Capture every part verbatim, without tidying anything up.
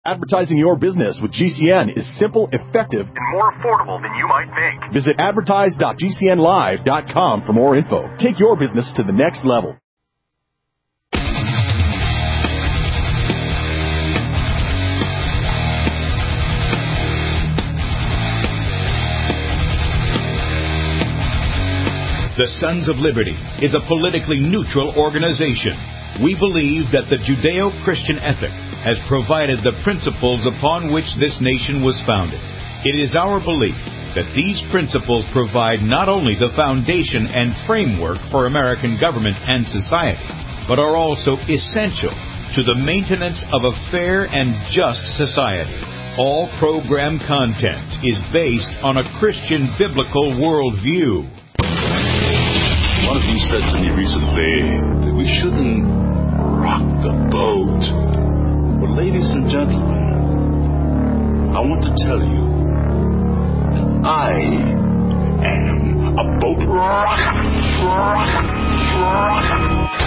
Advertising your business with G C N is simple, effective, and more affordable than you might think. Visit advertise dot g c n live dot com for more info. Take your business to the next level. The Sons of Liberty is a politically neutral organization. We believe that the Judeo-Christian ethic has provided the principles upon which this nation was founded. It is our belief that these principles provide not only the foundation and framework for American government and society, but are also essential to the maintenance of a fair and just society. All program content is based on a Christian biblical worldview. One of you said to me recently that we shouldn't rock the boat. Well, ladies and gentlemen, I want to tell you that I am a boat rocker. rocker, rocker.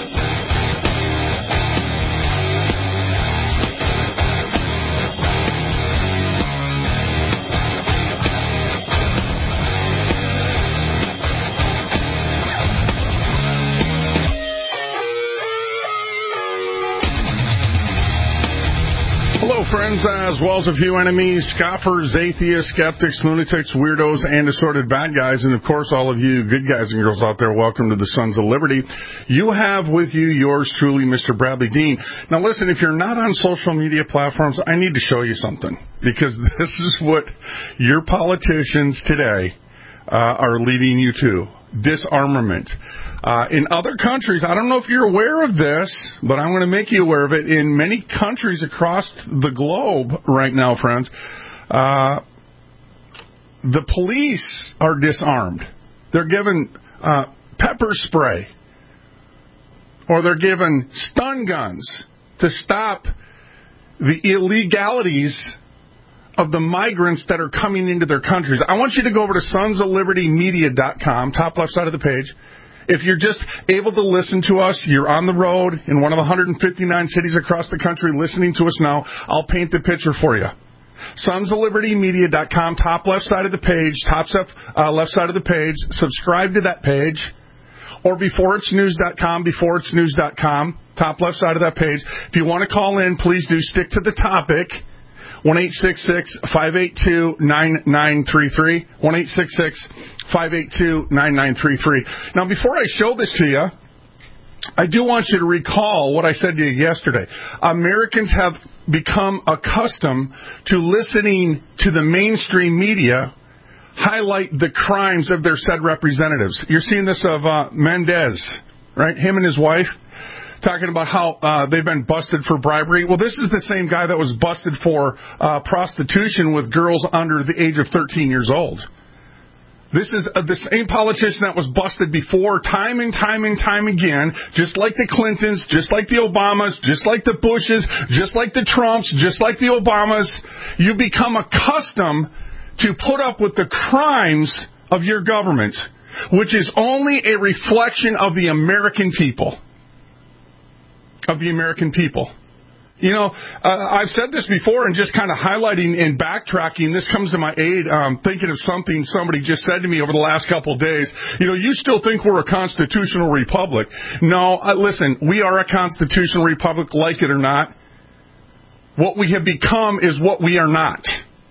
Hello, friends, as well as a few enemies, scoffers, atheists, skeptics, lunatics, weirdos, and assorted bad guys, and, of course, all of you good guys and girls out there, welcome to the Sons of Liberty. You have with you yours truly, Mister Bradley Dean. Now, listen, if you're not on social media platforms, I need to show you something, because this is what your politicians today uh, are leading you to. Disarmament. Uh, in other countries, I don't know if you're aware of this, but I'm going to make you aware of it. In many countries across the globe right now, friends, uh, the police are disarmed. They're given uh, pepper spray, or they're given stun guns to stop the illegalities of the migrants that are coming into their countries. I want you to go over to sons of liberty media dot com, top left side of the page. If you're just able to listen to us, you're on the road in one of the one hundred fifty-nine cities across the country listening to us now, I'll paint the picture for you. sons of liberty media dot com, top left side of the page, top uh, left side of the page. Subscribe to that page. Or before it's news dot com, before it's news dot com, top left side of that page. If you want to call in, please do stick to the topic. one eight six six, five eight two, nine nine three three. one eight six six, five eight two, nine nine three three. Now, before I show this to you, I do want you to recall what I said to you yesterday. Americans have become accustomed to listening to the mainstream media highlight the crimes of their said representatives. You're seeing this of uh, Mendez, right? Him and his wife. Talking about how uh, they've been busted for bribery. Well, this is the same guy that was busted for uh, prostitution with girls under the age of thirteen years old. This is uh, the same politician that was busted before, time and time and time again, just like the Clintons, just like the Obamas, just like the Bushes, just like the Trumps, just like the Obamas. You become accustomed to put up with the crimes of your government, which is only a reflection of the American people. Of the American people. You know, uh, I've said this before, and just kind of highlighting and backtracking, this comes to my aid, um, thinking of something somebody just said to me over the last couple of days. You know, you still think we're a constitutional republic. No, uh, listen, we are a constitutional republic, like it or not. What we have become is what we are not.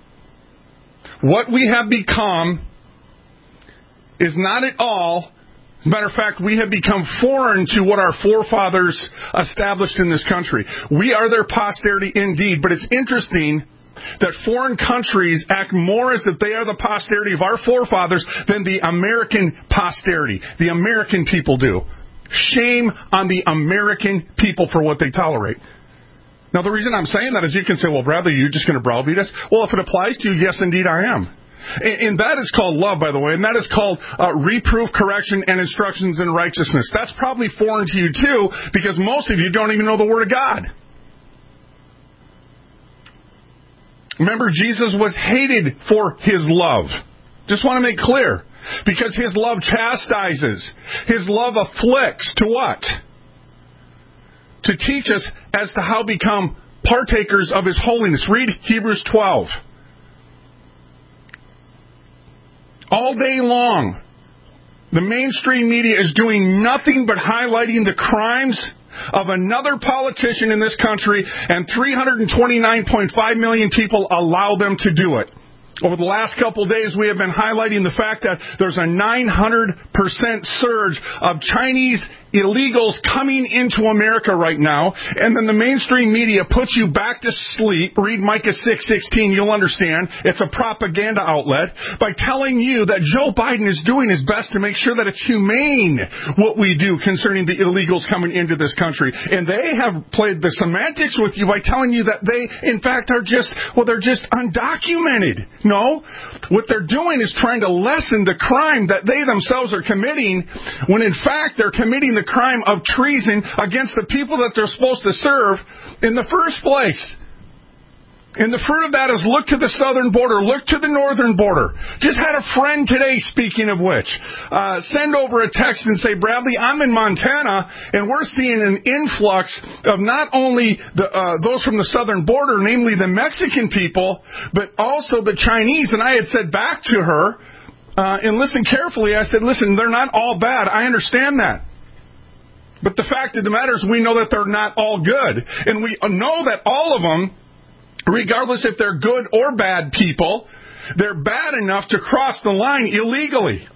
What we have become is not at all. As a matter of fact, we have become foreign to what our forefathers established in this country. We are their posterity indeed, but it's interesting that foreign countries act more as if they are the posterity of our forefathers than the American posterity, the American people do. Shame on the American people for what they tolerate. Now, the reason I'm saying that is you can say, well, Bradley, you're just going to browbeat us? Well, if it applies to you, yes, indeed, I am. And that is called love, by the way, and that is called uh, reproof, correction, and instructions in righteousness. That's probably foreign to you, too, because most of you don't even know the Word of God. Remember, Jesus was hated for His love. Just want to make clear. Because His love chastises. His love afflicts. To what? To teach us as to how to become partakers of His holiness. Read Hebrews twelve. All day long, the mainstream media is doing nothing but highlighting the crimes of another politician in this country, and three hundred twenty-nine point five million people allow them to do it. Over the last couple of days, we have been highlighting the fact that there's a nine hundred percent surge of Chinese illegals coming into America right now, and then the mainstream media puts you back to sleep. Read Micah six sixteen, you'll understand. It's a propaganda outlet by telling you that Joe Biden is doing his best to make sure that it's humane what we do concerning the illegals coming into this country. And they have played the semantics with you by telling you that they, in fact, are just, well, they're just undocumented. No. What they're doing is trying to lessen the crime that they themselves are committing, when in fact they're committing the crime of treason against the people that they're supposed to serve in the first place. And the fruit of that is look to the southern border, look to the northern border. Just had a friend today, speaking of which, uh, send over a text and say, Bradley, I'm in Montana, and we're seeing an influx of not only the, uh, those from the southern border, namely the Mexican people, but also the Chinese. And I had said back to her, uh, and listen carefully, I said, listen, they're not all bad. I understand that. But the fact of the matter is we know that they're not all good. And we know that all of them, regardless if they're good or bad people, they're bad enough to cross the line illegally.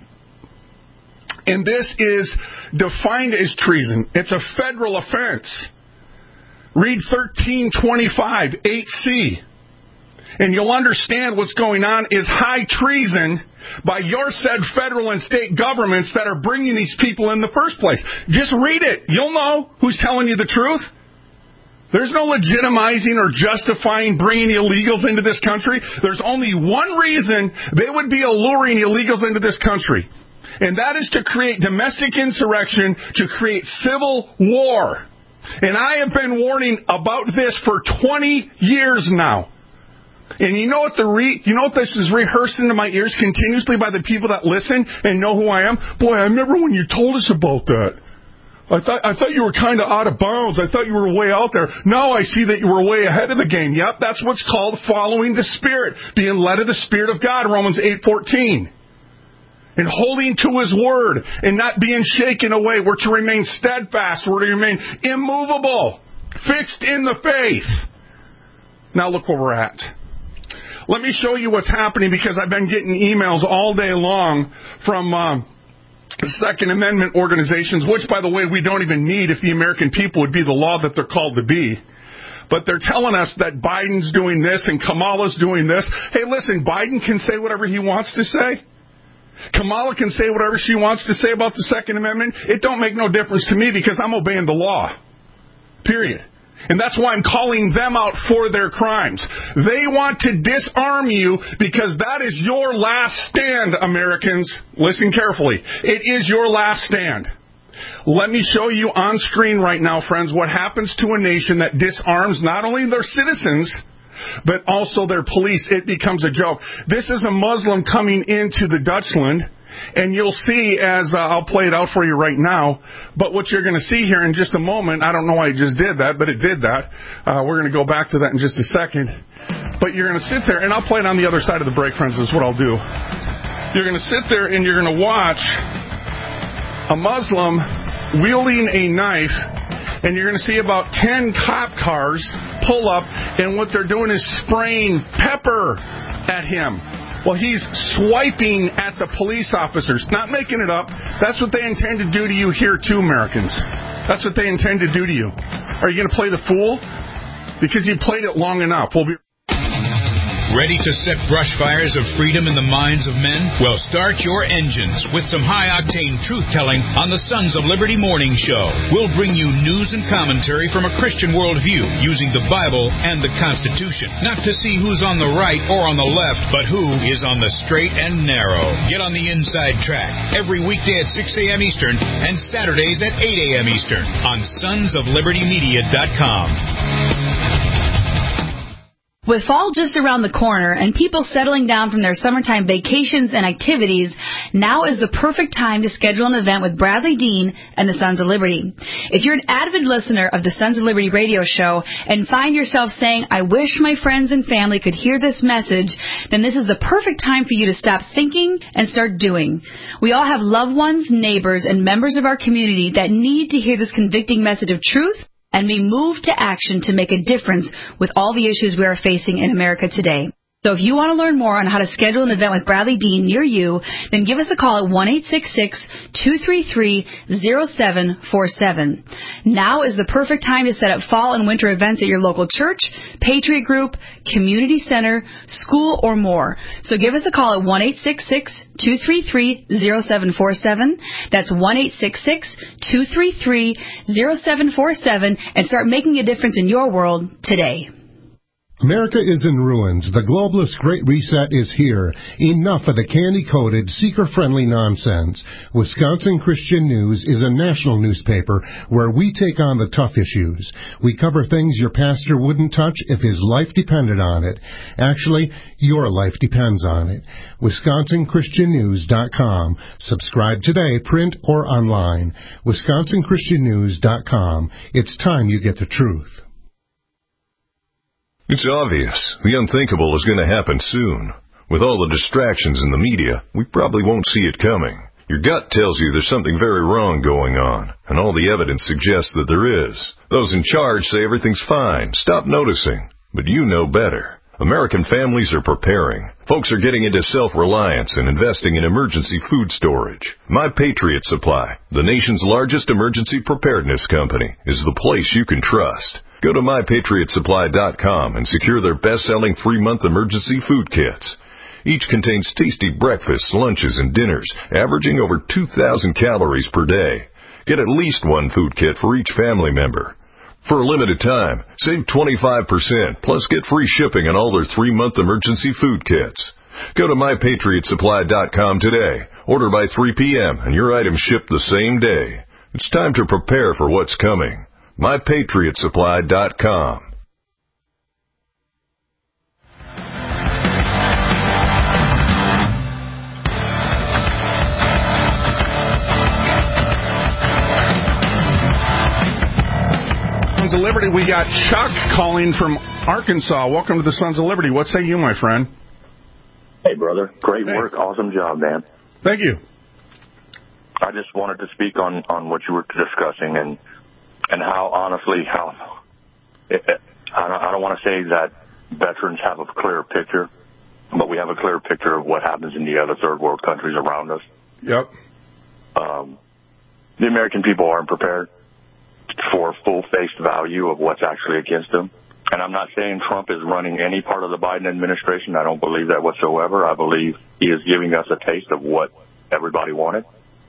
And this is defined as treason. It's a federal offense. Read thirteen twenty-five, eight C. And you'll understand what's going on is high treason by your said federal and state governments that are bringing these people in the first place. Just read it. You'll know who's telling you the truth. There's no legitimizing or justifying bringing illegals into this country. There's only one reason they would be alluring illegals into this country, and that is to create domestic insurrection, to create civil war. And I have been warning about this for twenty years now. And you know what the re- you know what this is rehearsed into my ears continuously by the people that listen and know who I am? Boy, I remember when you told us about that. I thought I thought you were kind of out of bounds. I thought you were way out there. Now I see that you were way ahead of the game. Yep, that's what's called following the Spirit, being led of the Spirit of God, Romans eight fourteen. And holding to His Word and not being shaken away. We're to remain steadfast. We're to remain immovable, fixed in the faith. Now look where we're at. Let me show you what's happening, because I've been getting emails all day long from um, Second Amendment organizations, which, by the way, we don't even need if the American people would be the law that they're called to be. But they're telling us that Biden's doing this and Kamala's doing this. Hey, listen, Biden can say whatever he wants to say. Kamala can say whatever she wants to say about the Second Amendment. It don't make no difference to me, because I'm obeying the law. Period. And that's why I'm calling them out for their crimes. They want to disarm you because that is your last stand, Americans. Listen carefully. It is your last stand. Let me show you on screen right now, friends, what happens to a nation that disarms not only their citizens, but also their police. It becomes a joke. This is a Muslim coming into the Dutchland. And you'll see as uh, I'll play it out for you right now. But what you're going to see here in just a moment, I don't know why I just did that, but it did that. Uh, we're going to go back to that in just a second. But you're going to sit there, and I'll play it on the other side of the break, friends, is what I'll do. You're going to sit there and you're going to watch a Muslim wielding a knife, and you're going to see about ten cop cars pull up, and what they're doing is spraying pepper at him. Well, he's swiping at the police officers, not making it up. That's what they intend to do to you here, too, Americans. That's what they intend to do to you. Are you going to play the fool? Because you played it long enough. We'll be... Ready to set brush fires of freedom in the minds of men? Well, start your engines with some high-octane truth-telling on the Sons of Liberty Morning Show. We'll bring you news and commentary from a Christian worldview using the Bible and the Constitution. Not to see who's on the right or on the left, but who is on the straight and narrow. Get on the inside track every weekday at six a.m. Eastern and Saturdays at eight a.m. Eastern on sons of liberty media dot com. With fall just around the corner and people settling down from their summertime vacations and activities, now is the perfect time to schedule an event with Bradley Dean and the Sons of Liberty. If you're an avid listener of the Sons of Liberty radio show and find yourself saying, I wish my friends and family could hear this message, then this is the perfect time for you to stop thinking and start doing. We all have loved ones, neighbors, and members of our community that need to hear this convicting message of truth, and we move to action to make a difference with all the issues we are facing in America today. So if you want to learn more on how to schedule an event with Bradley Dean near you, then give us a call at one eight six six, two three three, zero seven four seven. Now is the perfect time to set up fall and winter events at your local church, Patriot Group, community center, school, or more. So give us a call at one eight six six, two three three, zero seven four seven. That's one eight six six, two three three, zero seven four seven, and start making a difference in your world today. America is in ruins. The globalist Great Reset is here. Enough of the candy-coated, seeker-friendly nonsense. Wisconsin Christian News is a national newspaper where we take on the tough issues. We cover things your pastor wouldn't touch if his life depended on it. Actually, your life depends on it. Wisconsin Christian News dot com. Subscribe today, print or online. Wisconsin Christian News dot com. It's time you get the truth. It's obvious. The unthinkable is going to happen soon. With all the distractions in the media, we probably won't see it coming. Your gut tells you there's something very wrong going on, and all the evidence suggests that there is. Those in charge say everything's fine. Stop noticing. But you know better. American families are preparing. Folks are getting into self-reliance and investing in emergency food storage. My Patriot Supply, the nation's largest emergency preparedness company, is the place you can trust. Go to my patriot supply dot com and secure their best-selling three-month emergency food kits. Each contains tasty breakfasts, lunches, and dinners, averaging over two thousand calories per day. Get at least one food kit for each family member. For a limited time, save twenty-five percent, plus get free shipping on all their three-month emergency food kits. Go to my patriot supply dot com today. Order by three p.m. and your items ship the same day. It's time to prepare for what's coming. my patriot supply dot com. Sons of Liberty, we got Chuck calling from Arkansas. Welcome to the Sons of Liberty. What say you, my friend? Hey, brother. Great hey. work. Awesome job, man. Thank you. I just wanted to speak on, on what you were discussing and and how, honestly, how it, it, I don't, I don't want to say that veterans have a clear picture, but we have a clear picture of what happens in the other third world countries around us. Yep. Um, the American people aren't prepared for full-faced value of what's actually against them. And I'm not saying Trump is running any part of the Biden administration. I don't believe that whatsoever. I believe he is giving us a taste of what everybody wanted.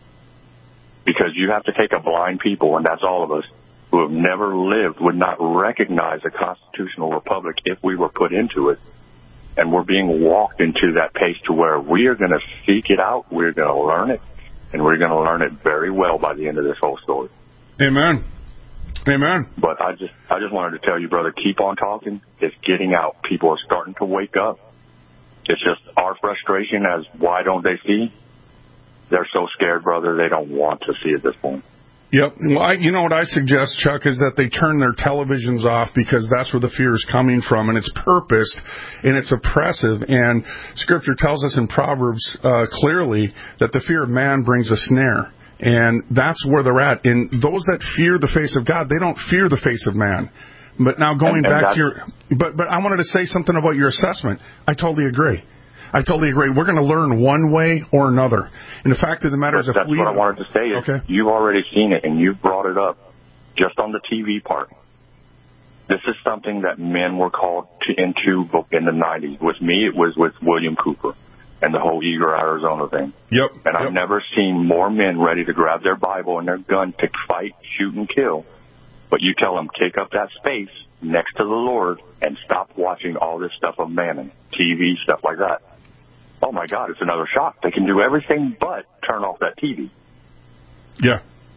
Because you have to take a blind people, and that's all of us, who have never lived, would not recognize a constitutional republic if we were put into it. And we're being walked into that pace to where we are going to seek it out, we're going to learn it, and we're going to learn it very well by the end of this whole story. Amen. Amen. But I just I just wanted to tell you, brother, keep on talking. It's getting out. People are starting to wake up. It's just our frustration as why don't they see? They're so scared, brother, they don't want to see at this point. Yep. Well, I, you know what I suggest, Chuck, is that they turn their televisions off because that's where the fear is coming from, and it's purposed, and it's oppressive. And Scripture tells us in Proverbs uh, clearly that the fear of man brings a snare. And that's where they're at. And those that fear the face of God, they don't fear the face of man. But now going and, and back to your... But, but I wanted to say something about your assessment. I totally agree. I totally agree. We're going to learn one way or another. And the fact of the matter is, if that's we... what I wanted to say is okay. You've already seen it, and you've brought it up just on the T V part. This is something that men were called to, into in the nineties. With me, it was with William Cooper and the whole Eager, Arizona thing. Yep. And yep. I've never seen more men ready to grab their Bible and their gun to fight, shoot, and kill. But you tell them, take up that space next to the Lord and stop watching all this stuff of mammon, T V, stuff like that. Oh, my God, it's another shock. They can do everything but turn off that T V. Yeah.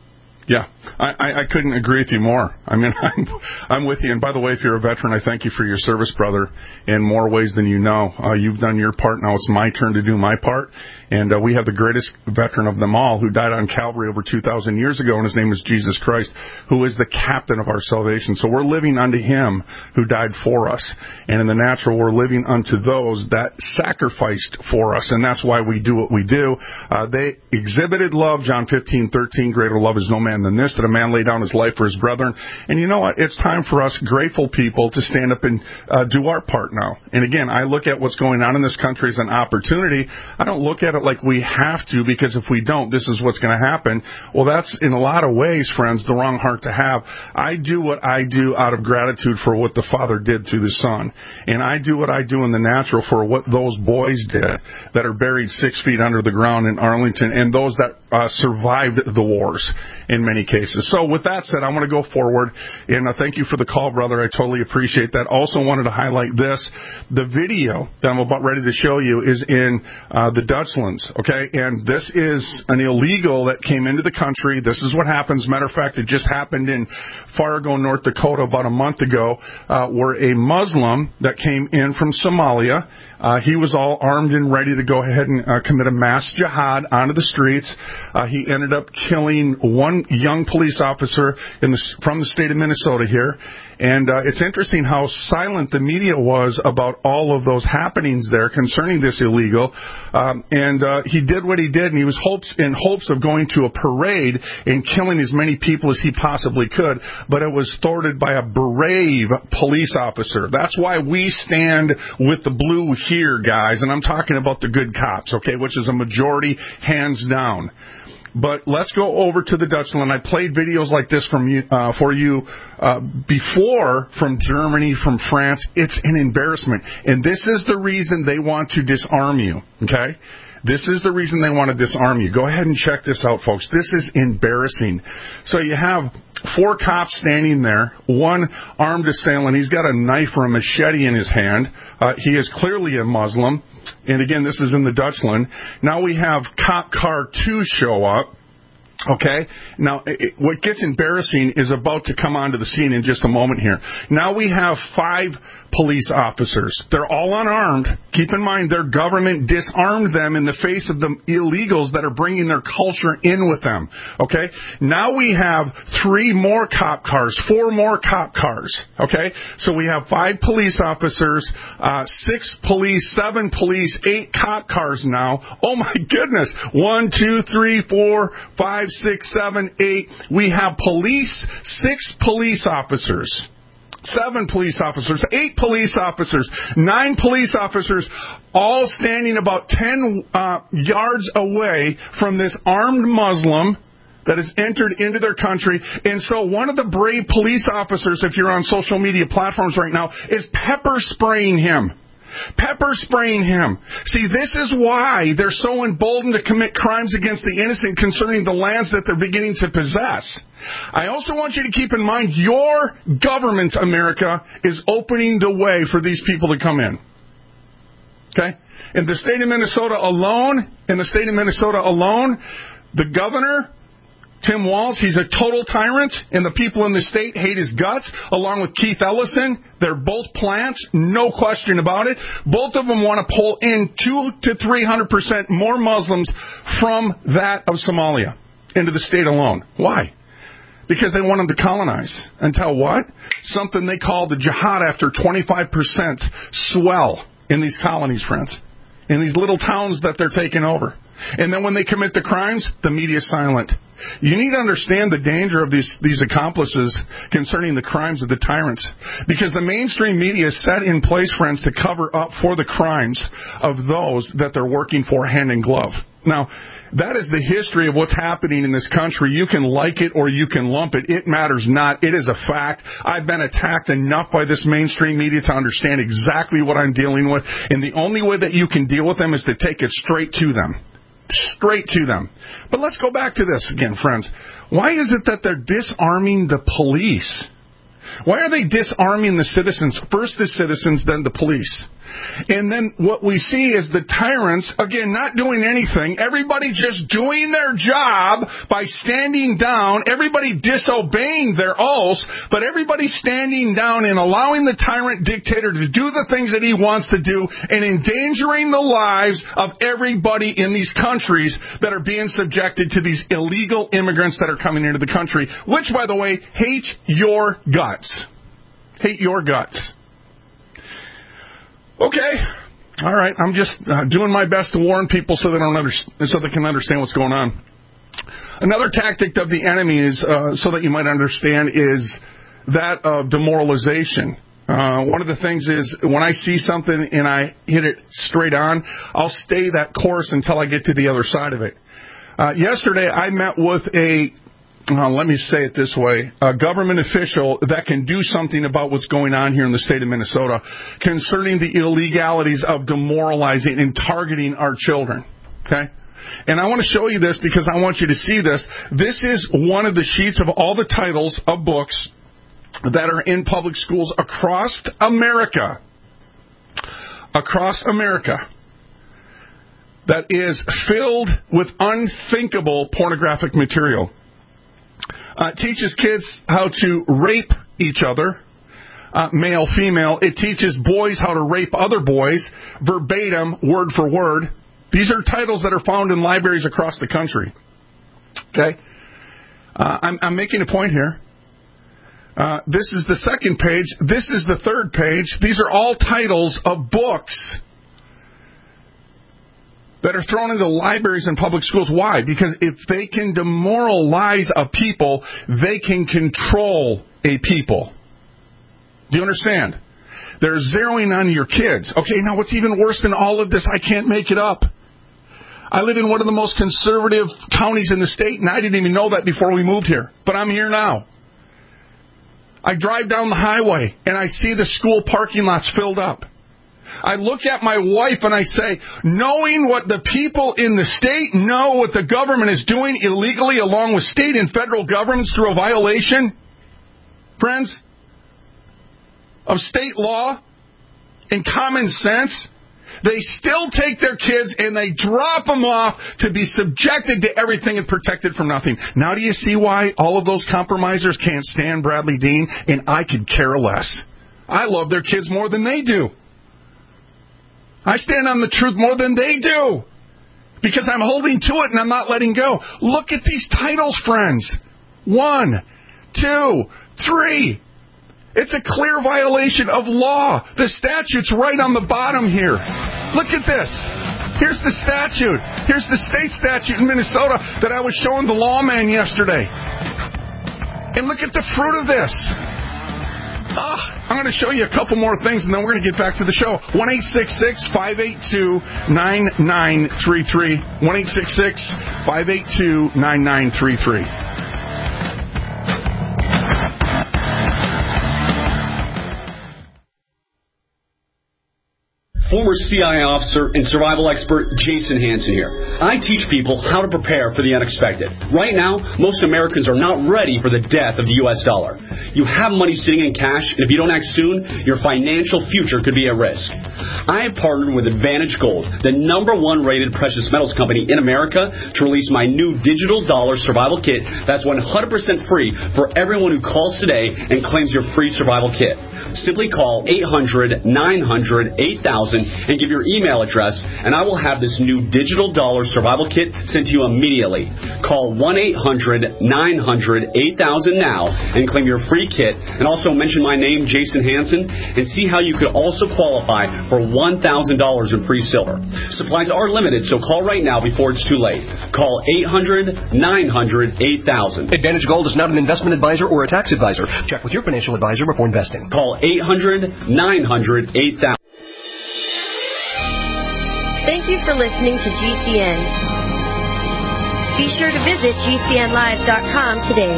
Yeah, I, I, I couldn't agree with you more. I mean, I'm, I'm with you. And by the way, if you're a veteran, I thank you for your service, brother, in more ways than you know. Uh, you've done your part. Now it's my turn to do my part. And uh, we have the greatest veteran of them all who died on Calvary over two thousand years ago, and his name is Jesus Christ, who is the captain of our salvation. So we're living unto him who died for us. And in the natural, we're living unto those that sacrificed for us. And that's why we do what we do. Uh, they exhibited love, John fifteen thirteen, greater love is no man than this, that a man lay down his life for his brethren. And you know what? It's time for us grateful people to stand up and uh, do our part now. And again, I look at what's going on in this country as an opportunity. I don't look at it like we have to, because if we don't, this is what's going to happen. Well, that's in a lot of ways, friends, the wrong heart to have. I do what I do out of gratitude for what the Father did through the Son. And I do what I do in the natural for what those boys did that are buried six feet under the ground in Arlington, and those that uh, survived the wars in many cases. So with that said, I want to go forward, and uh, thank you for the call, brother. I totally appreciate that. Also wanted to highlight this. The video that I'm about ready to show you is in uh, the Dutchlands, okay? And this is an illegal that came into the country. This is what happens. Matter of fact, it just happened in Fargo, North Dakota about a month ago, uh, where a Muslim that came in from Somalia, Uh, he was all armed and ready to go ahead and uh, commit a mass jihad onto the streets. Uh, he ended up killing one young police officer in the, from the state of Minnesota here. And uh, it's interesting how silent the media was about all of those happenings there concerning this illegal. Um, and uh, he did what he did, and he was hopes in hopes of going to a parade and killing as many people as he possibly could. But it was thwarted by a brave police officer. That's why we stand with the blue here, guys. And I'm talking about the good cops, okay, which is a majority, hands down. But let's go over to the Dutchland. I played videos like this from you, uh, for you uh, before from Germany, from France. It's an embarrassment. And this is the reason they want to disarm you, okay? This is the reason they want to disarm you. Go ahead and check this out, folks. This is embarrassing. So you have four cops standing there, one armed assailant. He's got a knife or a machete in his hand. Uh, he is clearly a Muslim. And again, this is in the Dutchland. Now we have cop car two show up. Okay, now it, what gets embarrassing is about to come onto the scene in just a moment here. Now we have five police officers. They're all unarmed. Keep in mind, their government disarmed them in the face of the illegals that are bringing their culture in with them. Okay, now we have three more cop cars, four more cop cars. Okay, so we have five police officers, uh, six police, seven police, eight cop cars now. Oh my goodness, one, two, three, four, five, six, seven, eight. We have police, six police officers, seven police officers, eight police officers, nine police officers, all standing about ten uh, yards away from this armed Muslim that has entered into their country. And so one of the brave police officers, if you're on social media platforms right now, is pepper spraying him. Pepper spraying him. See, this is why they're so emboldened to commit crimes against the innocent concerning the lands that they're beginning to possess. I also want you to keep in mind, your government, America, is opening the way for these people to come in. Okay? In the state of Minnesota alone, in the state of Minnesota alone, the governor, Tim Walz, he's a total tyrant, and the people in the state hate his guts, along with Keith Ellison. They're both plants, no question about it. Both of them want to pull in two to three hundred percent more Muslims from that of Somalia into the state alone. Why? Because they want them to colonize. Until what? Something they call the jihad after twenty-five percent swell in these colonies, friends. In these little towns that they're taking over. And then when they commit the crimes, the media is silent. You need to understand the danger of these, these accomplices concerning the crimes of the tyrants. Because the mainstream media is set in place, friends, to cover up for the crimes of those that they're working for hand in glove. Now, that is the history of what's happening in this country. You can like it or you can lump it. It matters not. It is a fact. I've been attacked enough by this mainstream media to understand exactly what I'm dealing with. And the only way that you can deal with them is to take it straight to them. Straight to them. But let's go back to this again, friends. Why is it that they're disarming the police? Why are they disarming the citizens? First the citizens, then the police. And then what we see is the tyrants, again, not doing anything, everybody just doing their job by standing down, everybody disobeying their oaths, but everybody standing down and allowing the tyrant dictator to do the things that he wants to do and endangering the lives of everybody in these countries that are being subjected to these illegal immigrants that are coming into the country, which, by the way, hate your guts. Hate your guts. Okay. All right. I'm just uh, doing my best to warn people so they don't under- so they can understand what's going on. Another tactic of the enemy is, uh, so that you might understand, is that of demoralization. Uh, one of the things is when I see something and I hit it straight on, I'll stay that course until I get to the other side of it. Uh, yesterday, I met with a, uh, let me say it this way, a government official that can do something about what's going on here in the state of Minnesota concerning the illegalities of demoralizing and targeting our children. Okay? And I want to show you this because I want you to see this. This is one of the sheets of all the titles of books that are in public schools across America. Across America. That is filled with unthinkable pornographic material. Uh, it teaches kids how to rape each other, uh, male, female. It teaches boys how to rape other boys, verbatim, word for word. These are titles that are found in libraries across the country. Okay? Uh, I'm, I'm making a point here. Uh, this is the second page. This is the third page. These are all titles of books that are thrown into libraries and public schools. Why? Because if they can demoralize a people, they can control a people. Do you understand? They're zeroing on your kids. Okay, now what's even worse than all of this? I can't make it up. I live in one of the most conservative counties in the state, and I didn't even know that before we moved here. But I'm here now. I drive down the highway, and I see the school parking lots filled up. I look at my wife, and I say, knowing what the people in the state know what the government is doing illegally along with state and federal governments through a violation, friends, of state law and common sense, they still take their kids and they drop them off to be subjected to everything and protected from nothing. Now do you see why all of those compromisers can't stand Bradley Dean? And I could care less. I love their kids more than they do. I stand on the truth more than they do. Because I'm holding to it and I'm not letting go. Look at these titles, friends. One, two, three. It's a clear violation of law. The statute's right on the bottom here. Look at this. Here's the statute. Here's the state statute in Minnesota that I was showing the lawman yesterday. And look at the fruit of this. Oh, I'm going to show you a couple more things, and then we're going to get back to the show. one eight six six, five eight two, nine nine three three. one eight six six, five eight two, nine nine three three. Former C I A officer and survival expert Jason Hansen here. I teach people how to prepare for the unexpected. Right now, most Americans are not ready for the death of the U S dollar. You have money sitting in cash, and if you don't act soon, your financial future could be at risk. I have partnered with Advantage Gold, the number one rated precious metals company in America, to release my new digital dollar survival kit that's one hundred percent free for everyone who calls today and claims your free survival kit. Simply call eight hundred, nine hundred, eight thousand and give your email address, and I will have this new digital dollar survival kit sent to you immediately. Call one eight hundred, nine hundred, eight thousand now and claim your free kit, and also mention my name, Jason Hansen, and see how you could also qualify for one thousand dollars in free silver. Supplies are limited, so call right now before it's too late. Call eight hundred, nine hundred, eight thousand. Advantage Gold is not an investment advisor or a tax advisor. Check with your financial advisor before investing. Call eight hundred, nine hundred, eight thousand. Thank you for listening to G C N. Be sure to visit G C N live dot com today.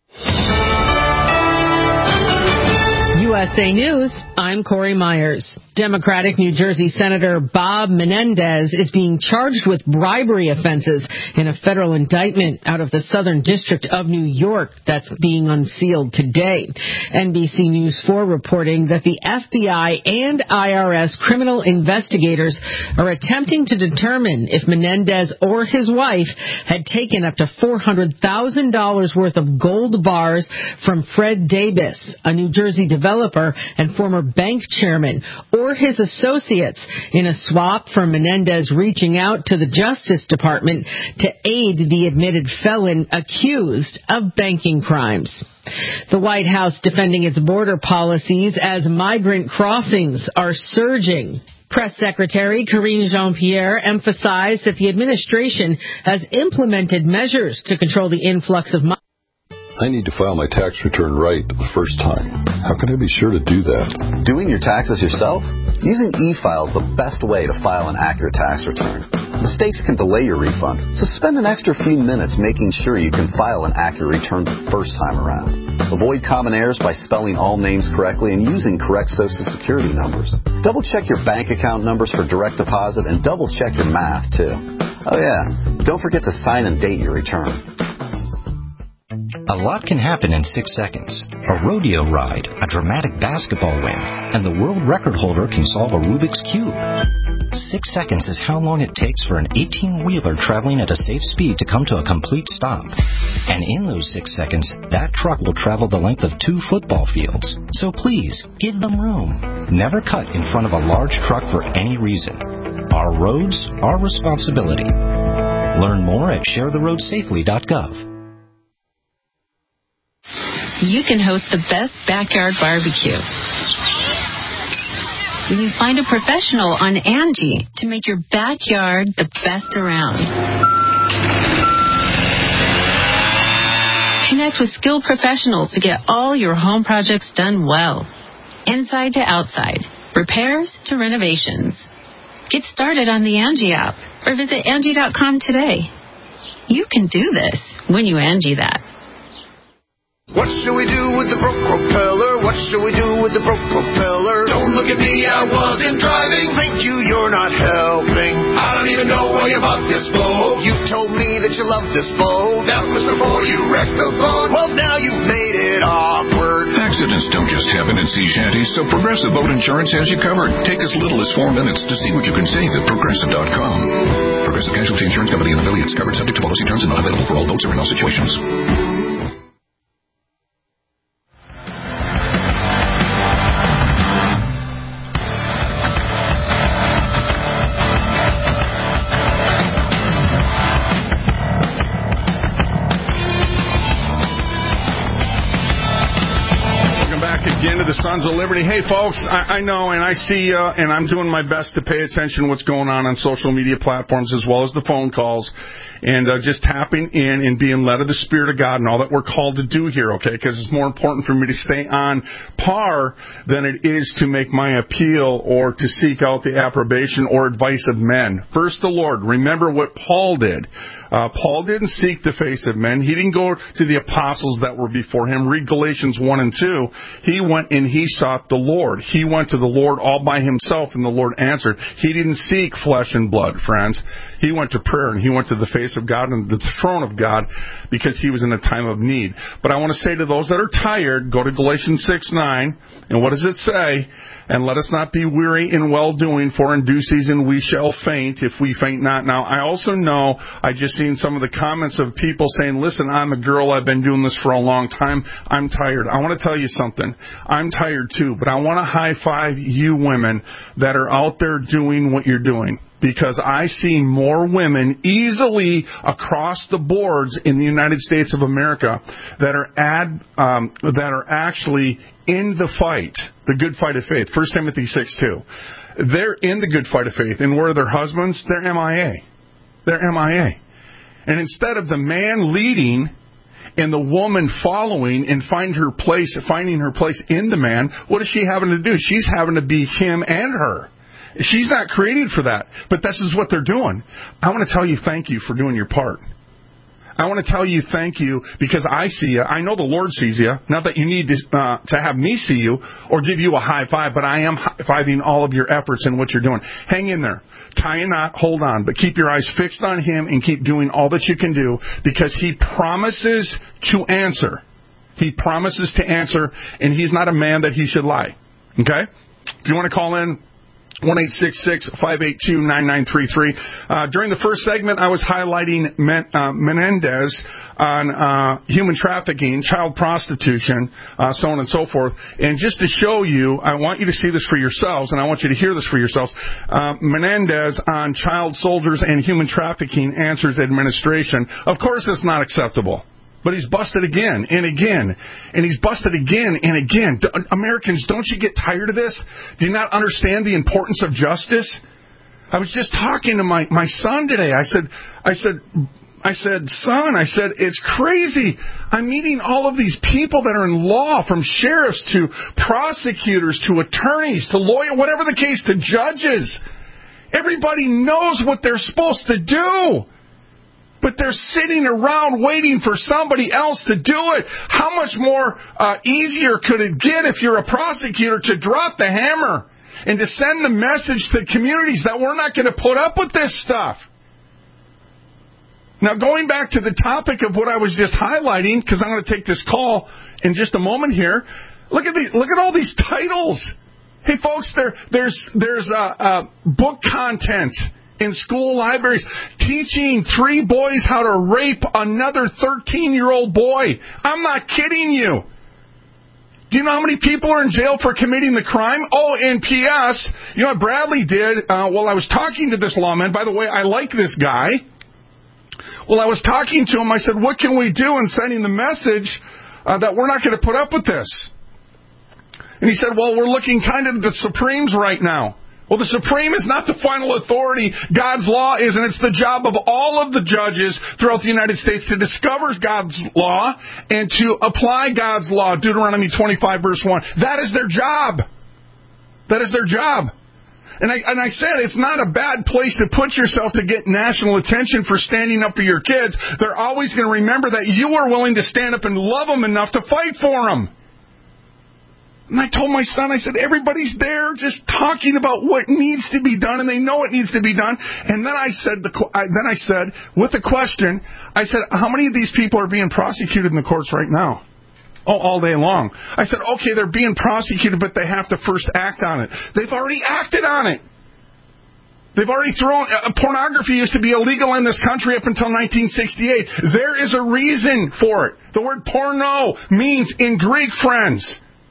U S A News, I'm Corey Myers. Democratic New Jersey Senator Bob Menendez is being charged with bribery offenses in a federal indictment out of the Southern District of New York that's being unsealed today. N B C News four reporting that the F B I and I R S criminal investigators are attempting to determine if Menendez or his wife had taken up to four hundred thousand dollars worth of gold bars from Fred Davis, a New Jersey developer and former bank chairman, or his associates in a swap for Menendez reaching out to the Justice Department to aid the admitted felon accused of banking crimes. The White House defending its border policies as migrant crossings are surging. Press Secretary Karine Jean-Pierre emphasized that the administration has implemented measures to control the influx of migrants. I need to file my tax return right the first time. How can I be sure to do that? Doing your taxes yourself? Using e-file is the best way to file an accurate tax return. Mistakes can delay your refund, so spend an extra few minutes making sure you can file an accurate return the first time around. Avoid common errors by spelling all names correctly and using correct Social Security numbers. Double check your bank account numbers for direct deposit and double check your math, too. Oh yeah, don't forget to sign and date your return. A lot can happen in six seconds. A rodeo ride, a dramatic basketball win, and the world record holder can solve a Rubik's Cube. Six seconds is how long it takes for an eighteen-wheeler traveling at a safe speed to come to a complete stop. And in those six seconds, that truck will travel the length of two football fields. So please, give them room. Never cut in front of a large truck for any reason. Our roads, our responsibility. Learn more at share the road safely dot gov. You can host the best backyard barbecue. You can find a professional on Angie to make your backyard the best around. Connect with skilled professionals to get all your home projects done well. Inside to outside, repairs to renovations. Get started on the Angie app or visit Angie dot com today. You can do this when you Angie that. What should we do with the broke propeller? What should we do with the broke propeller? Don't look at me, I wasn't driving. Thank you, you're not helping. I don't even know why you bought this boat. You told me that you loved this boat. That was before you wrecked the boat. Well, now you've made it awkward. Accidents don't just happen in sea shanties, so Progressive Boat Insurance has you covered. Take as little as four minutes to see what you can save at Progressive dot com. Progressive Casualty Insurance Company and affiliates, covered subject to policy terms and not available for all boats or in all situations. The Sons of Liberty. Hey, folks, I, I know, and I see, uh, and I'm doing my best to pay attention to what's going on on social media platforms as well as the phone calls, and uh, just tapping in and being led of the Spirit of God and all that we're called to do here, okay, because it's more important for me to stay on par than it is to make my appeal or to seek out the approbation or advice of men. First, the Lord. Remember what Paul did. Uh, Paul didn't seek the face of men. He didn't go to the apostles that were before him. Read Galatians one and two. He went and he sought the Lord. He went to the Lord all by himself, and the Lord answered. He didn't seek flesh and blood, friends. He went to prayer, and he went to the face of God and the throne of God because he was in a time of need. But I want to say to those that are tired, go to Galatians six nine, and what does it say? And let us not be weary in well-doing, for in due season we shall faint if we faint not. Now, I also know, I just seen some of the comments of people saying, listen, I'm a girl, I've been doing this for a long time, I'm tired. I want to tell you something. I'm tired too, but I want to high-five you women that are out there doing what you're doing. Because I see more women easily across the boards in the United States of America that are ad, um, that are actually in the fight, the good fight of faith. First Timothy six two. They're in the good fight of faith, and where are their husbands? They're M I A. They're M I A. And instead of the man leading and the woman following and find her place, finding her place in the man, what is she having to do? She's having to be him and her. She's not created for that, but this is what they're doing. I want to tell you thank you for doing your part. I want to tell you thank you because I see you. I know the Lord sees you. Not that you need to, uh, to have me see you or give you a high five, but I am high-fiving all of your efforts and what you're doing. Hang in there. Tie a knot. Hold on. But keep your eyes fixed on Him and keep doing all that you can do because He promises to answer. He promises to answer, and He's not a man that He should lie. Okay? If you want to call in, one eight six six, five eight two, nine nine three three. Uh, during the first segment, I was highlighting Men, uh, Menendez on uh, human trafficking, child prostitution, uh, so on and so forth. And just to show you, I want you to see this for yourselves, and I want you to hear this for yourselves. Uh, Menendez on child soldiers and human trafficking answers administration. Of course, it's not acceptable. But he's busted again and again, and he's busted again and again. Americans, don't you get tired of this? Do you not understand the importance of justice? I was just talking to my, my son today. I said, I said, I said, son, I said, it's crazy. I'm meeting all of these people that are in law, from sheriffs to prosecutors to attorneys to lawyers, whatever the case, to judges. Everybody knows what they're supposed to do. But they're sitting around waiting for somebody else to do it. How much more uh, easier could it get if you're a prosecutor to drop the hammer and to send the message to communities that we're not going to put up with this stuff? Now, going back to the topic of what I was just highlighting, because I'm going to take this call in just a moment here. Look at the, look at all these titles. Hey, folks, there, there's there's uh, uh, book content in school libraries teaching three boys how to rape another thirteen-year-old boy. I'm not kidding you. Do you know how many people are in jail for committing the crime? Oh, and P S, you know what Bradley did uh, while I was talking to this lawman? By the way, I like this guy. Well, I was talking to him. I said, what can we do in sending the message uh, that we're not going to put up with this? And he said, well, we're looking kind of at the Supremes right now. Well, the Supreme is not the final authority. God's law is, and it's the job of all of the judges throughout the United States to discover God's law and to apply God's law, Deuteronomy twenty-five, verse one. That is their job. That is their job. And I, and I said it's not a bad place to put yourself to get national attention for standing up for your kids. They're always going to remember that you are willing to stand up and love them enough to fight for them. And I told my son, I said, everybody's there just talking about what needs to be done, and they know it needs to be done. And then I said, the, I, then I said, with the question, I said, how many of these people are being prosecuted in the courts right now? Oh, all day long. I said, okay, they're being prosecuted, but they have to first act on it. They've already acted on it. They've already thrown, uh, pornography used to be illegal in this country up until nineteen sixty-eight. There is a reason for it. The word porno means, in Greek, friends,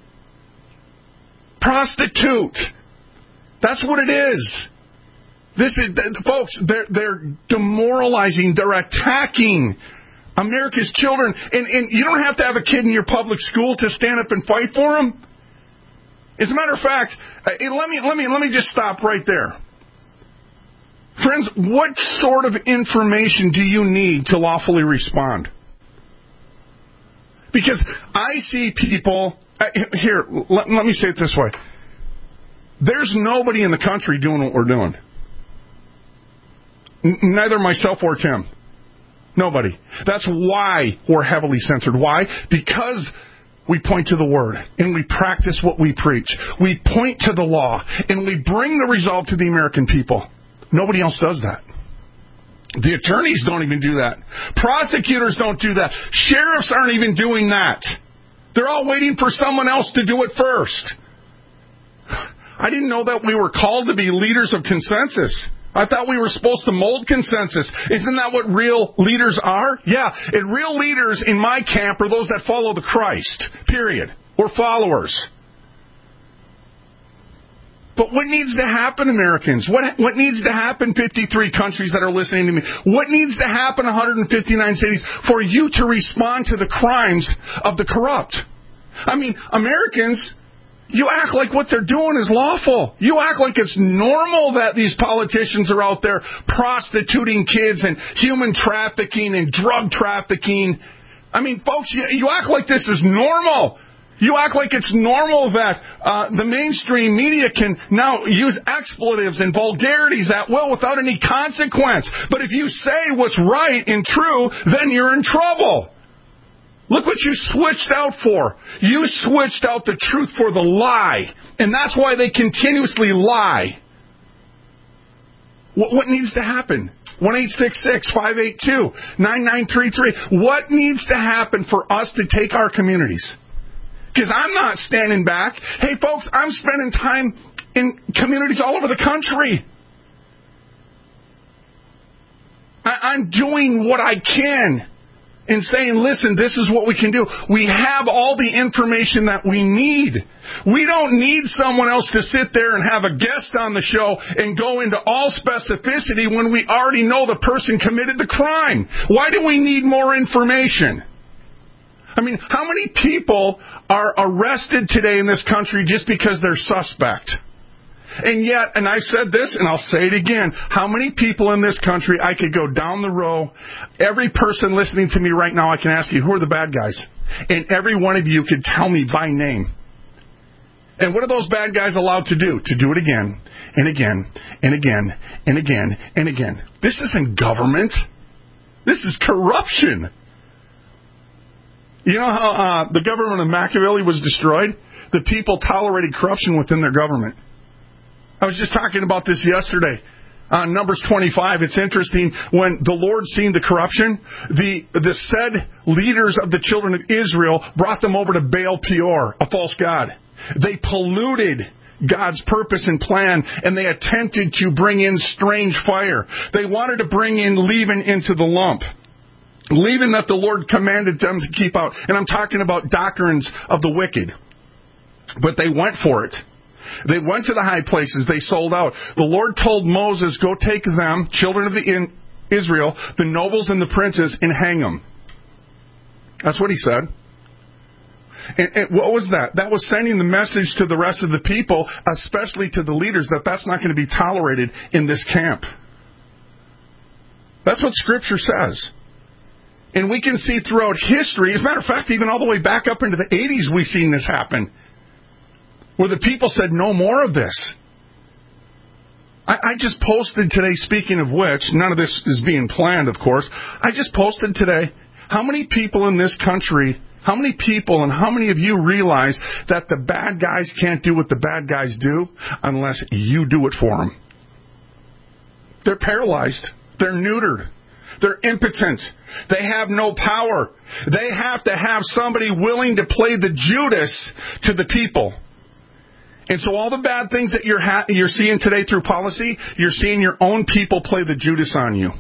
prostitute. That's what it is. This is, folks, they're, they're demoralizing, they're attacking America's children. And, and you don't have to have a kid in your public school to stand up and fight for them. As a matter of fact, uh, let me, let me, let me just stop right there. Friends, what sort of information do you need to lawfully respond? Because I see people... Uh, here, let, let me say it this way. There's nobody in the country doing what we're doing. N- neither myself or Tim. Nobody. That's why we're heavily censored. Why? Because we point to the Word, and we practice what we preach. We point to the law, and we bring the result to the American people. Nobody else does that. The attorneys don't even do that. Prosecutors don't do that. Sheriffs aren't even doing that. They're all waiting for someone else to do it first. I didn't know that we were called to be leaders of consensus. I thought we were supposed to mold consensus. Isn't that what real leaders are? Yeah, and real leaders in my camp are those that follow the Christ, period. We're followers. But what needs to happen, Americans? What what needs to happen, fifty-three countries that are listening to me? What needs to happen, one hundred fifty-nine cities, for you to respond to the crimes of the corrupt? I mean, Americans, you act like what they're doing is lawful. You act like it's normal that these politicians are out there prostituting kids and human trafficking and drug trafficking. I mean, folks, you, you act like this is normal. You act like it's normal that uh, the mainstream media can now use expletives and vulgarities at will without any consequence. But if you say what's right and true, then you're in trouble. Look what you switched out for. You switched out the truth for the lie. And that's why they continuously lie. What, what needs to happen? one eight six six, five eight two, nine nine three three. What needs to happen for us to take our communities? Because I'm not standing back. Hey, folks, I'm spending time in communities all over the country. I, I'm doing what I can and saying, listen, this is what we can do. We have all the information that we need. We don't need someone else to sit there and have a guest on the show and go into all specificity when we already know the person committed the crime. Why do we need more information? I mean, how many people are arrested today in this country just because they're suspect? And yet, and I've said this, and I'll say it again, how many people in this country, I could go down the row, every person listening to me right now, I can ask you, who are the bad guys? And every one of you could tell me by name. And what are those bad guys allowed to do? To do it again, and again, and again, and again, and again. This isn't government. This is corruption. You know how uh, the government of Machiavelli was destroyed? The people tolerated corruption within their government. I was just talking about this yesterday. On uh, Numbers twenty-five, it's interesting, when the Lord seen the corruption, the the said leaders of the children of Israel brought them over to Baal Peor, a false god. They polluted God's purpose and plan, and they attempted to bring in strange fire. They wanted to bring in leaven into the lump. Leaven that the Lord commanded them to keep out. And I'm talking about doctrines of the wicked. But they went for it. They went to the high places. They sold out. The Lord told Moses, go take them, children of the in Israel, the nobles and the princes, and hang them. That's what he said. And, and what was that? That was sending the message to the rest of the people, especially to the leaders, that that's not going to be tolerated in this camp. That's what Scripture says. And we can see throughout history, as a matter of fact, even all the way back up into the eighties, we've seen this happen, where the people said, no more of this. I, I just posted today, speaking of which, none of this is being planned, of course. I just posted today, how many people in this country, how many people and how many of you realize that the bad guys can't do what the bad guys do unless you do it for them? They're paralyzed. They're neutered. They're impotent. They have no power. They have to have somebody willing to play the Judas to the people. And so all the bad things that you're ha- you're seeing today through policy, you're seeing your own people play the Judas on you.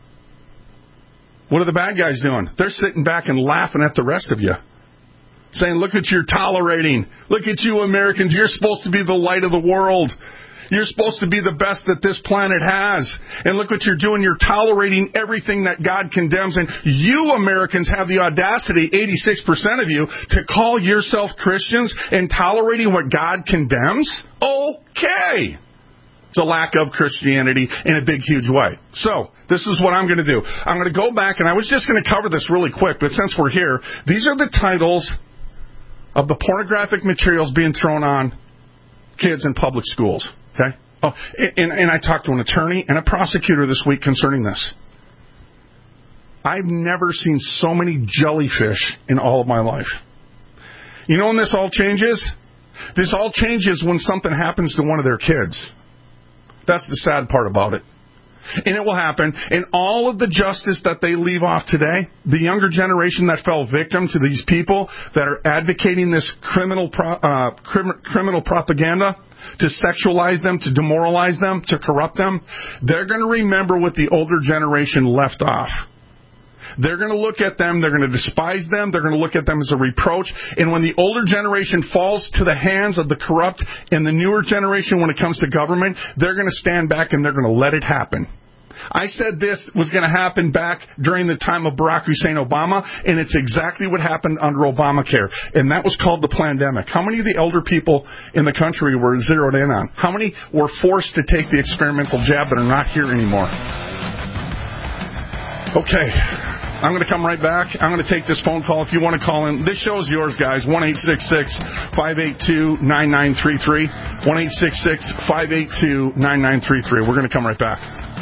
What are the bad guys doing? They're sitting back and laughing at the rest of you. Saying, look at you're tolerating. Look at you Americans. You're supposed to be the light of the world. You're supposed to be the best that this planet has. And look what you're doing. You're tolerating everything that God condemns. And you Americans have the audacity, eighty-six percent of you, to call yourself Christians and tolerating what God condemns? Okay. It's a lack of Christianity in a big, huge way. So, this is what I'm going to do. I'm going to go back, and I was just going to cover this really quick, but since we're here, these are the titles of the pornographic materials being thrown on kids in public schools. Okay? Oh, and, and I talked to an attorney and a prosecutor this week concerning this. I've never seen so many jellyfish in all of my life. You know when this all changes? This all changes when something happens to one of their kids. That's the sad part about it. And it will happen. And all of the justice that they leave off today, the younger generation that fell victim to these people that are advocating this criminal pro, uh, crim, criminal propaganda to sexualize them, to demoralize them, to corrupt them, they're going to remember what the older generation left off. They're going to look at them, they're going to despise them, they're going to look at them as a reproach. And when the older generation falls to the hands of the corrupt and the newer generation when it comes to government, they're going to stand back and they're going to let it happen. I said this was going to happen back during the time of Barack Hussein Obama, and it's exactly what happened under Obamacare. And that was called the pandemic. How many of the elder people in the country were zeroed in on? How many were forced to take the experimental jab that are not here anymore? Okay. I'm going to come right back. I'm going to take this phone call if you want to call in. This show is yours, guys. one eight six six, five eight two, nine nine three three. one eight six six, five eight two, nine nine three three. We're going to come right back.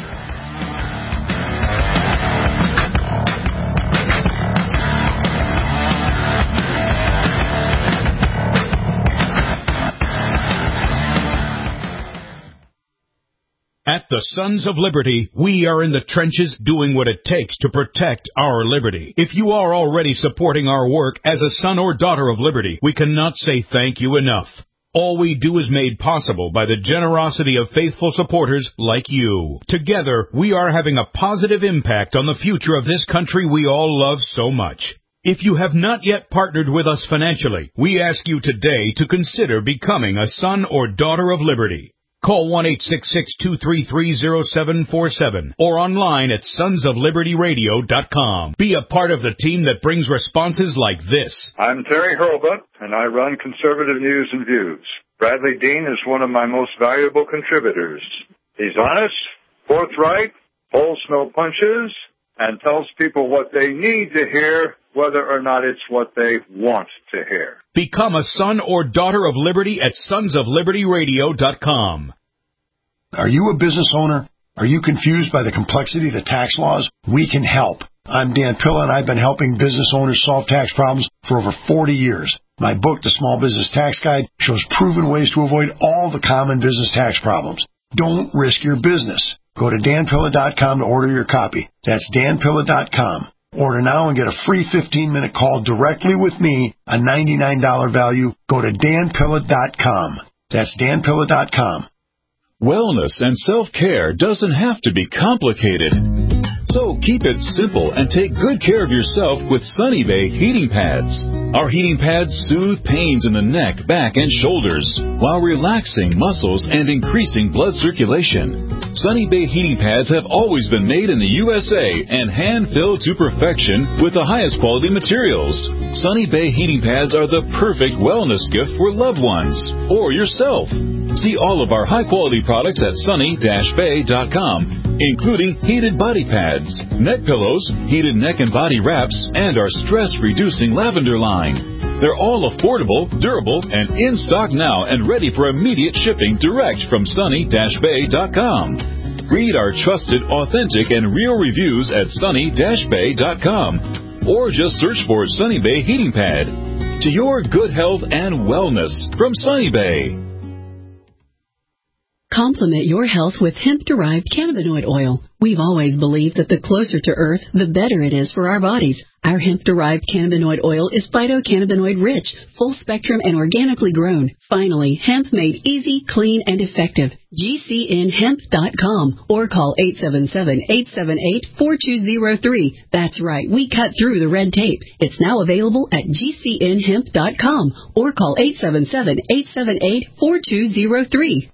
At the Sons of Liberty, we are in the trenches doing what it takes to protect our liberty. If you are already supporting our work as a son or daughter of liberty, we cannot say thank you enough. All we do is made possible by the generosity of faithful supporters like you. Together, we are having a positive impact on the future of this country we all love so much. If you have not yet partnered with us financially, we ask you today to consider becoming a son or daughter of liberty. Call one eight six six, two three three, zero seven four seven or online at sons of liberty radio dot com. Be a part of the team that brings responses like this. I'm Terry Hurlbut, and I run Conservative News and Views. Bradley Dean is one of my most valuable contributors. He's honest, forthright, pulls no punches, and tells people what they need to hear, whether or not it's what they want to hear. Become a son or daughter of liberty at sons of liberty radio dot com. Are you a business owner? Are you confused by the complexity of the tax laws? We can help. I'm Dan Pilla, and I've been helping business owners solve tax problems for over forty years. My book, The Small Business Tax Guide, shows proven ways to avoid all the common business tax problems. Don't risk your business. Go to dan pilla dot com to order your copy. That's dan pilla dot com. Order now and get a free fifteen-minute call directly with me, a ninety-nine dollars value. Go to dan pilla dot com. That's dan pilla dot com. Wellness and self-care doesn't have to be complicated. So keep it simple and take good care of yourself with Sunny Bay heating pads. Our heating pads soothe pains in the neck, back, and shoulders while relaxing muscles and increasing blood circulation. Sunny Bay heating pads have always been made in the U S A and hand-filled to perfection with the highest quality materials. Sunny Bay heating pads are the perfect wellness gift for loved ones or yourself. See all of our high-quality products at sunny dash bay dot com, including heated body pads, neck pillows, heated neck and body wraps, and our stress-reducing lavender line. They're all affordable, durable, and in stock now and ready for immediate shipping direct from sunny dash bay dot com. Read our trusted, authentic, and real reviews at sunny dash bay dot com or just search for Sunny Bay Heating Pad. To your good health and wellness from Sunny Bay. Complement your health with hemp-derived cannabinoid oil. We've always believed that the closer to Earth, the better it is for our bodies. Our hemp-derived cannabinoid oil is phytocannabinoid-rich, full-spectrum, and organically grown. Finally, hemp made easy, clean, and effective. G C N hemp dot com or call eight seven seven, eight seven eight, four two zero three. That's right, we cut through the red tape. It's now available at G C N hemp dot com or call eight seven seven, eight seven eight, four two zero three.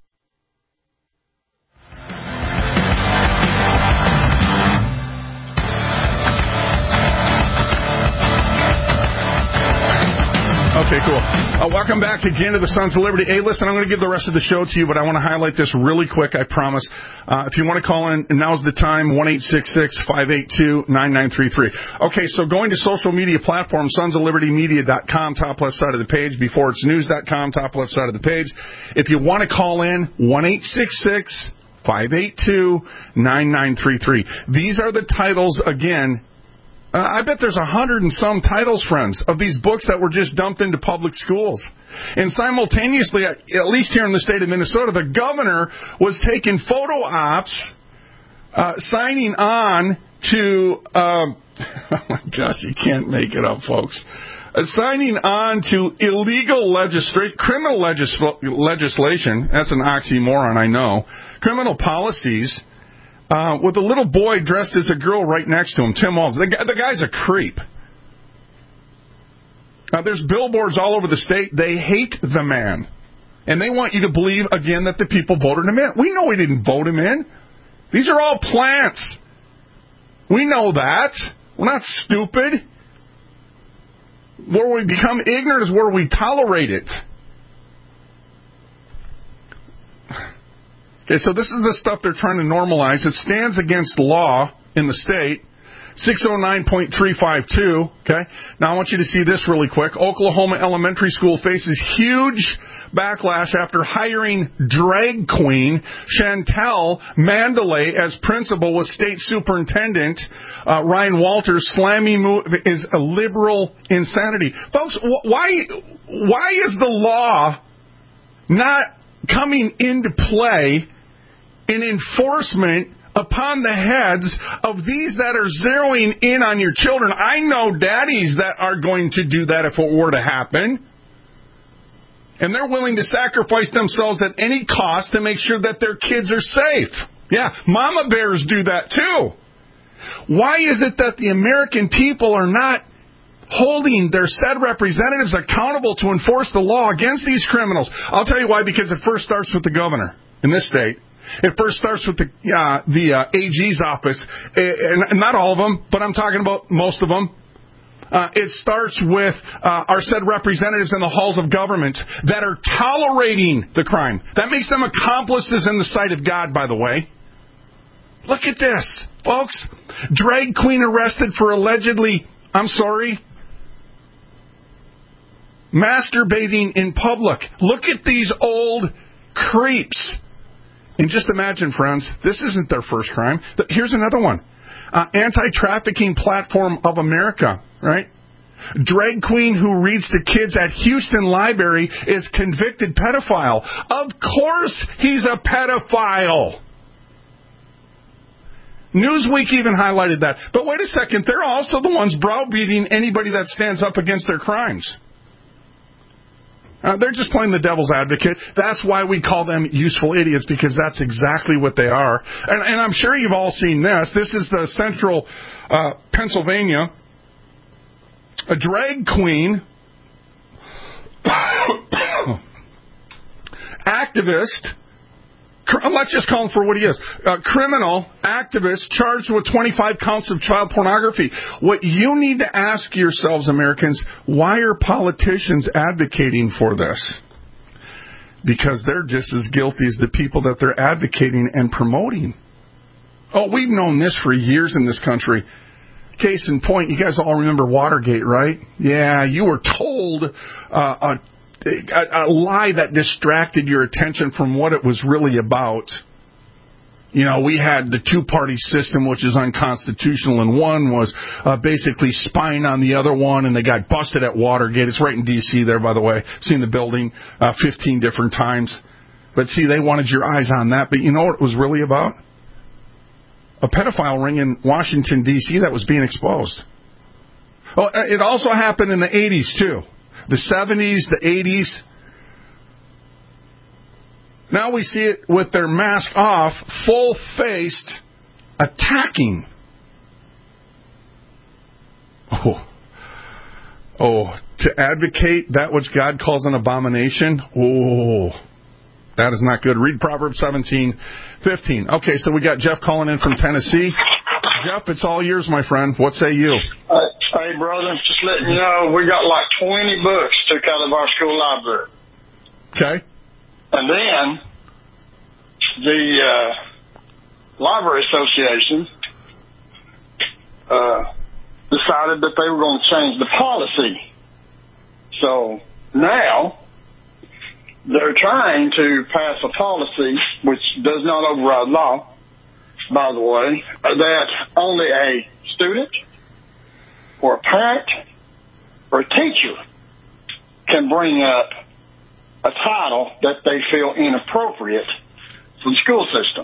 Okay, cool. Uh, welcome back again to the Sons of Liberty. Hey, listen, I'm going to give the rest of the show to you, but I want to highlight this really quick, I promise. Uh, if you want to call in, now's the time, one eight six six, five eight two, nine nine three three. Okay, so going to social media platforms, sons of liberty media dot com, top left side of the page, before it's news dot com, top left side of the page. If you want to call in, one eight six six, five eight two, nine nine three three. These are the titles, again. Uh, I bet there's a hundred and some titles, friends, of these books that were just dumped into public schools. And simultaneously, at least here in the state of Minnesota, the governor was taking photo ops, uh, signing on to, um, oh my gosh, you can't make it up, folks, uh, signing on to illegal legisla- criminal legisl- legislation, that's an oxymoron, I know, criminal policies, Uh, with a little boy dressed as a girl right next to him, Tim Walz. The, guy, the guy's a creep. Uh, there's billboards all over the state. They hate the man. And they want you to believe, again, that the people voted him in. We know we didn't vote him in. These are all plants. We know that. We're not stupid. Where we become ignorant is where we tolerate it. Okay, so this is the stuff they're trying to normalize. It stands against law in the state. six oh nine point three five two, okay? Now I want you to see this really quick. Oklahoma elementary school faces huge backlash after hiring drag queen Chantel Mandalay as principal with state superintendent uh, Ryan Walters. Slamming move is a liberal insanity. Folks, wh- why, why is the law not coming into play in enforcement upon the heads of these that are zeroing in on your children? I know daddies that are going to do that if it were to happen. And they're willing to sacrifice themselves at any cost to make sure that their kids are safe. Yeah, mama bears do that too. Why is it that the American people are not holding their said representatives accountable to enforce the law against these criminals? I'll tell you why, because it first starts with the governor in this state. It first starts with the uh, the uh, A G's office, and not all of them, but I'm talking about most of them. Uh, it starts with uh, our said representatives in the halls of government that are tolerating the crime. That makes them accomplices in the sight of God, by the way. Look at this, folks. Drag queen arrested for allegedly, I'm sorry, masturbating in public. Look at these old creeps. And just imagine, friends, this isn't their first crime. Here's another one. Uh, Anti-Trafficking Platform of America, right? Drag queen who reads to kids at Houston Library is convicted pedophile. Of course he's a pedophile. Newsweek even highlighted that. But wait a second, they're also the ones browbeating anybody that stands up against their crimes. Uh, they're just playing the devil's advocate. That's why we call them useful idiots, because that's exactly what they are. And, and I'm sure you've all seen this. This is the central uh, Pennsylvania. A drag queen, activist, let's just call him for what he is, a criminal activist charged with twenty-five counts of child pornography. What you need to ask yourselves, Americans, why are politicians advocating for this? Because they're just as guilty as the people that they're advocating and promoting. Oh, we've known this for years in this country. Case in point, you guys all remember Watergate, right? Yeah, you were told uh, a A, a lie that distracted your attention from what it was really about. You know, we had the two-party system, which is unconstitutional, and one was uh, basically spying on the other one, and they got busted at Watergate. It's right in D C there, by the way. I've seen the building uh, fifteen different times. But see, they wanted your eyes on that. But you know what it was really about? A pedophile ring in Washington, D C that was being exposed. Oh, it also happened in the eighties, too. The seventies, the eighties. Now we see it with their mask off, full-faced, attacking. Oh, oh, to advocate that which God calls an abomination? Oh, that is not good. Read Proverbs seventeen fifteen. Okay, so we got Jeff calling in from Tennessee. Jeff, it's all yours, my friend. What say you? Uh, hey, brother, just letting you know, we got like twenty books took out of our school library. Okay. And then the uh, Library Association uh, decided that they were going to change the policy. So now they're trying to pass a policy which does not override law, by the way, that only a student or a parent or a teacher can bring up a title that they feel inappropriate for the school system.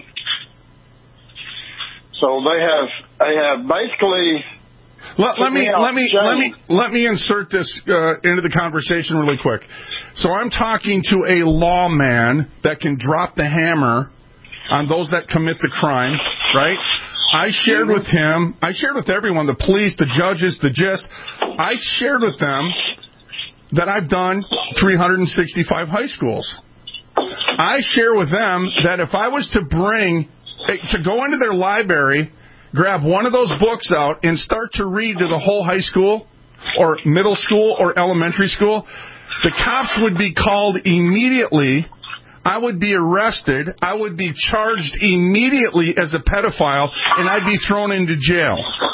So they have they have basically let, let me let me let me let me insert this uh, into the conversation really quick. So I'm talking to a lawman that can drop the hammer on those that commit the crime, right? I shared with him, I shared with everyone, the police, the judges, the gist. I shared with them that I've done three hundred sixty-five high schools. I share with them that if I was to bring, to go into their library, grab one of those books out and start to read to the whole high school or middle school or elementary school, the cops would be called immediately. I would be arrested. I would be charged immediately as a pedophile, and I'd be thrown into jail.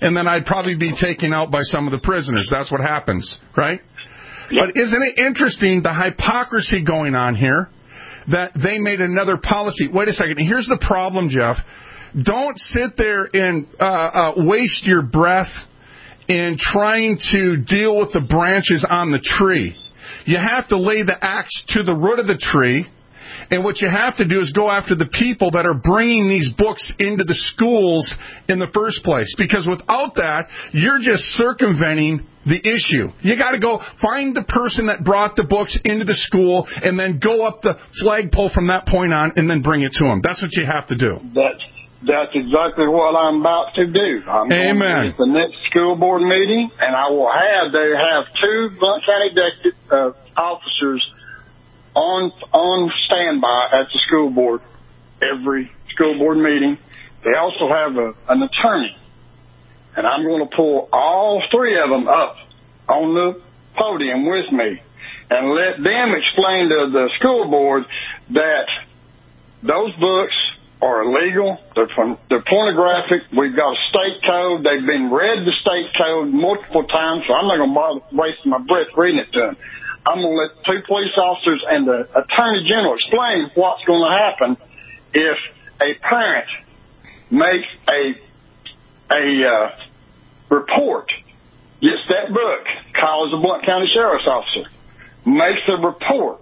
and then I'd probably be taken out by some of the prisoners. That's what happens, right? Yep. But isn't it interesting, the hypocrisy going on here, that they made another policy? Wait a second. Here's the problem, Jeff. Don't sit there and uh, uh, waste your breath in trying to deal with the branches on the tree. You have to lay the axe to the root of the tree, and what you have to do is go after the people that are bringing these books into the schools in the first place. Because without that, you're just circumventing the issue. You got to go find the person that brought the books into the school, and then go up the flagpole from that point on, and then bring it to them. That's what you have to do. That's That's exactly what I'm about to do. I'm Amen. going to the next school board meeting, and I will have, they have two Blount County de- uh, officers on on standby at the school board every school board meeting. They also have a, an attorney, and I'm going to pull all three of them up on the podium with me and let them explain to the school board that those books are illegal. They're, they're pornographic. We've got a state code. They've been read the state code multiple times, so I'm not going to bother wasting my breath reading it to them. I'm going to let two police officers and the attorney general explain what's going to happen if a parent makes a a uh, report, gets that book, calls the Blount County Sheriff's Officer, makes a report.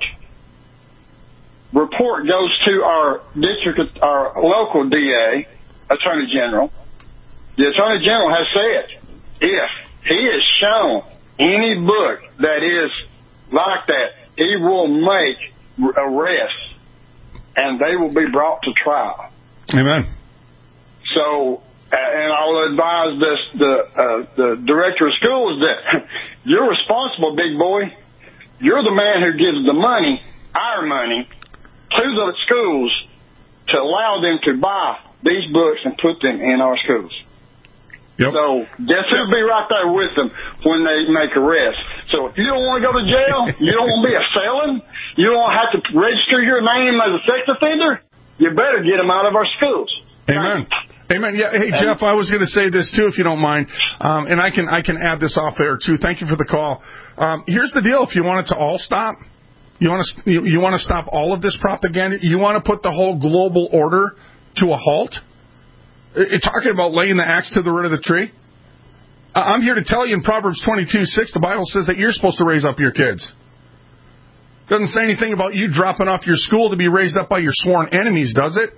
Report goes to our district, our local D A, Attorney General. The Attorney General has said if he is shown any book that is like that, he will make arrests, and they will be brought to trial. Amen. So, and I'll advise this, the uh, the director of schools that you're responsible, big boy. You're the man who gives the money, our money, to the schools to allow them to buy these books and put them in our schools. Yep. So guess who'll be right there with them when they make arrests? So if you don't want to go to jail, you don't want to be a felon, you don't have to register your name as a sex offender, you better get them out of our schools. Amen. Amen. Yeah. Hey, Jeff, I was going to say this too, if you don't mind, um, and I can I can add this off air too. Thank you for the call. Um, here's the deal: if you want it to all stop. You want to you, you want to stop all of this propaganda? You want to put the whole global order to a halt? You're talking about laying the axe to the root of the tree? I'm here to tell you in Proverbs twenty-two six, the Bible says that you're supposed to raise up your kids. It doesn't say anything about you dropping off your school to be raised up by your sworn enemies, does it?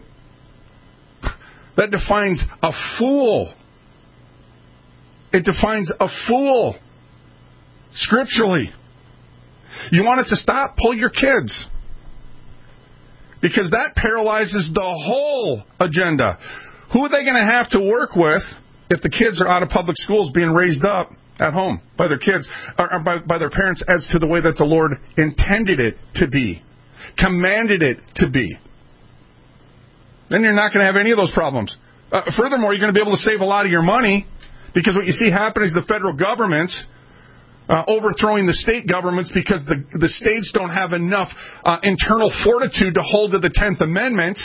That defines a fool. It defines a fool scripturally. You want it to stop? Pull your kids. Because that paralyzes the whole agenda. Who are they going to have to work with if the kids are out of public schools being raised up at home by their kids, or, or by, by their parents as to the way that the Lord intended it to be, commanded it to be? Then you're not going to have any of those problems. Uh, furthermore, you're going to be able to save a lot of your money, because what you see happen is the federal government's Uh, overthrowing the state governments because the the states don't have enough uh, internal fortitude to hold to the tenth Amendment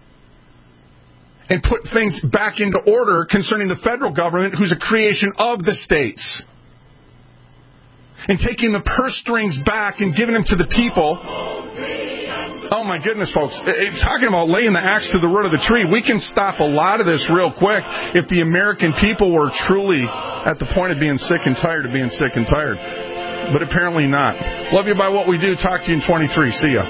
and put things back into order concerning the federal government, who's a creation of the states. And taking the purse strings back and giving them to the people. Oh my goodness, folks. It's talking about laying the axe to the root of the tree. We can stop a lot of this real quick if the American people were truly at the point of being sick and tired of being sick and tired. But apparently not. Love you by what we do. Talk to you in twenty-three. See ya.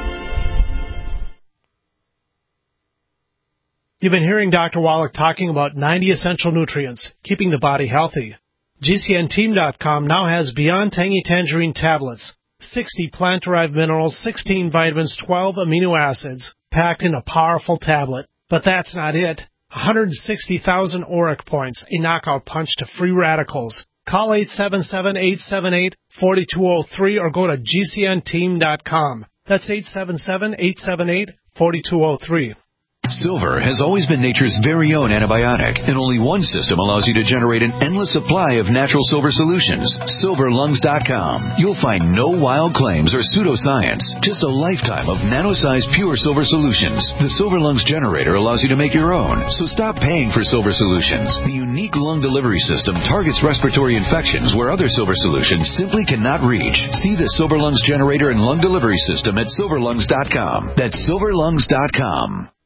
You've been hearing Doctor Wallach talking about ninety essential nutrients, keeping the body healthy. G C N team dot com now has Beyond Tangy Tangerine tablets. sixty plant-derived minerals, sixteen vitamins, twelve amino acids, packed in a powerful tablet. But that's not it. one hundred sixty thousand auric points, a knockout punch to free radicals. Call eight seven seven, eight seven eight, four two zero three or go to G C N team dot com. That's eight seven seven, eight seven eight, four two zero three. Silver has always been nature's very own antibiotic, and only one system allows you to generate an endless supply of natural silver solutions. silver lungs dot com. You'll find no wild claims or pseudoscience, just a lifetime of nano-sized pure silver solutions. The Silver Lungs generator allows you to make your own, so stop paying for silver solutions. The unique lung delivery system targets respiratory infections where other silver solutions simply cannot reach. See the Silver Lungs generator and lung delivery system at silver lungs dot com. That's silver lungs dot com.